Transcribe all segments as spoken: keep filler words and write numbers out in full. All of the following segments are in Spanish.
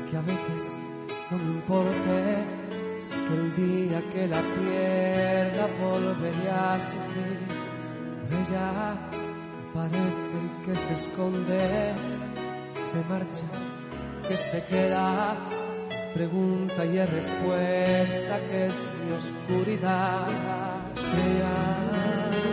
que a veces no me importe, sé que el día que la pierda volveré a sufrir por ella, que parece que se esconde, se marcha, que se queda, es pregunta y es respuesta, que es mi oscuridad, estrella.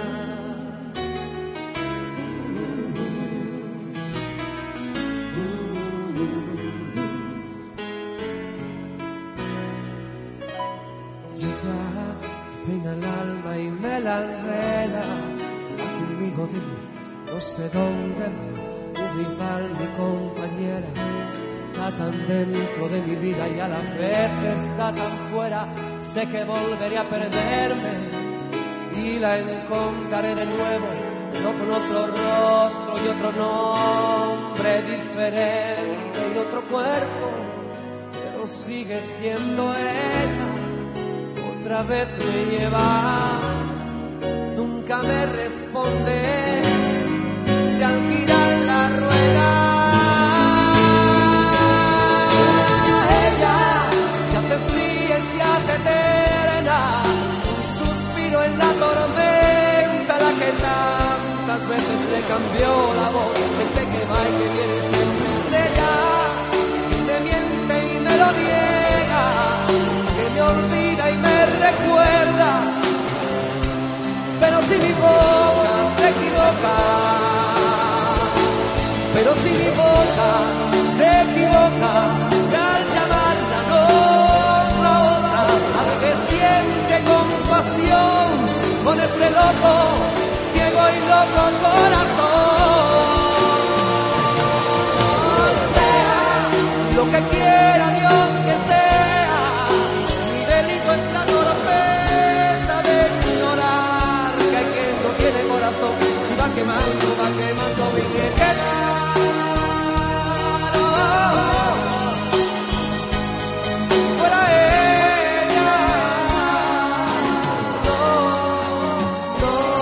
Peina el alma y me la enreda, va conmigo, dime, no sé dónde va, mi rival, mi compañera, está tan dentro de mi vida y a la vez está tan fuera, sé que volveré a perderme y la encontraré de nuevo, no con otro rostro y otro nombre diferente y otro cuerpo, pero sigue siendo ella. Otra vez me lleva, nunca me responde, se al girar la rueda, ella se hace fría y se hace eterna, un suspiro en la tormenta, la que tantas veces le cambió la voz, gente que va y que viene siempre es ella, y me miente y me lo niega, que me olvida y me recuerda, pero si mi boca se equivoca, pero si mi boca se equivoca, que al llamarla nombro a otra, a veces siente compasión con ese loco, ciego y loco corazón. Lo que quiera Dios que sea, mi delito es la tormenta de ignorar que hay quien no tiene corazón y va quemando, va quemando mi queda. Fuera ella, no,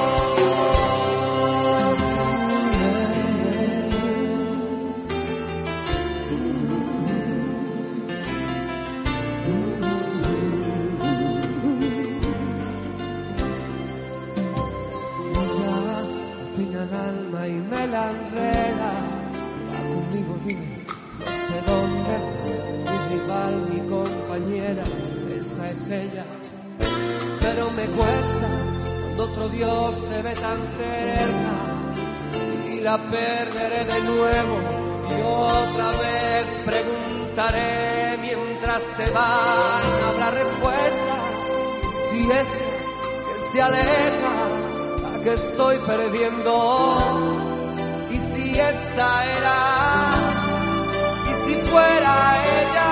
el alma y me la enreda, va conmigo, dime, no sé dónde va, mi rival, mi compañera, esa es ella, pero me cuesta cuando otro Dios te ve tan cerca y la perderé de nuevo y otra vez preguntaré mientras se van, no habrá respuesta, si es que se aleja, que estoy perdiendo, y si esa era, y si fuera ella,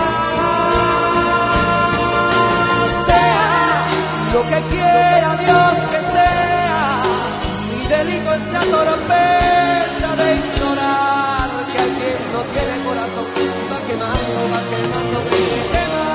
sea lo que quiera Dios que sea, mi delito es la tormenta de ignorar que alguien no tiene corazón, va quemando, va quemando, me quema.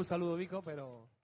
saludo Vico, pero